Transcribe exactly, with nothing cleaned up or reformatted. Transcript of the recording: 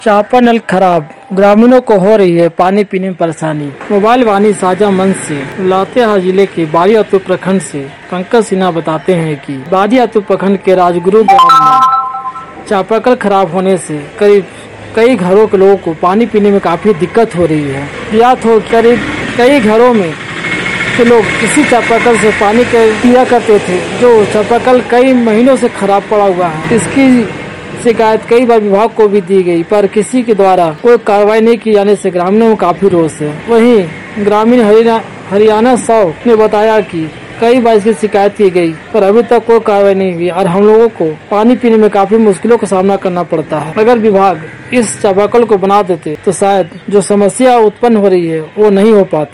चापा नल खराब, ग्रामीणों को हो रही है पानी पीने में परेशानी। मोबाइल वाणी साझा मंच से लातेहार जिले के बारियातू प्रखंड से पंकज सिन्हा बताते हैं कि बारियातू प्रखंड के राजगुरु गांव में चापाकल खराब होने से करीब कई घरों के लोगों को पानी पीने में काफी दिक्कत हो रही है। याद हो करीब कई घरों में के लोग इसी चापाकल से पानी पिया करते थे, जो चापाकल कई महीनों से खराब पड़ा हुआ है। इसकी शिकायत कई बार विभाग को भी दी गई, पर किसी के द्वारा कोई कार्रवाई नहीं की जाने से ग्रामीणों में काफी रोष है। वहीं ग्रामीण हरियाणा हरियाणा सौ ने बताया कि कई बार इसकी शिकायत की गई, पर अभी तक कोई कार्रवाई नहीं हुई और हम लोगों को पानी पीने में काफी मुश्किलों का सामना करना पड़ता है। अगर विभाग इस चापाकल को बना देते तो शायद जो समस्या उत्पन्न हो रही है वो नहीं हो पाती।